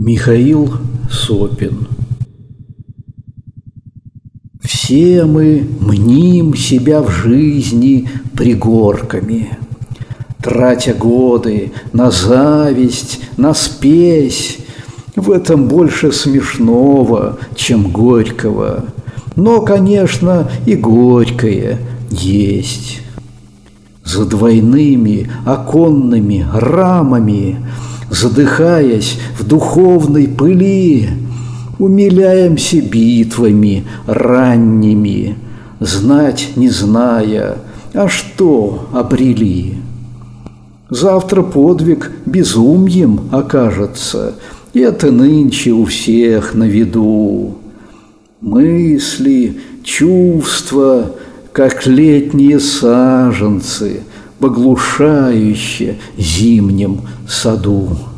Михаил Сопин. Все мы мним себя в жизни пригорками, тратя годы на зависть, на спесь. В этом больше смешного, чем горького. Но, конечно, и горькое есть. За двойными оконными рамами, задыхаясь в духовной пыли, умиляемся битвами ранними, знать не зная, а что обрели. Завтра подвиг безумьем окажется, и это нынче у всех на виду. Мысли, чувства, как летние саженцы, поглушающие зимнем саду.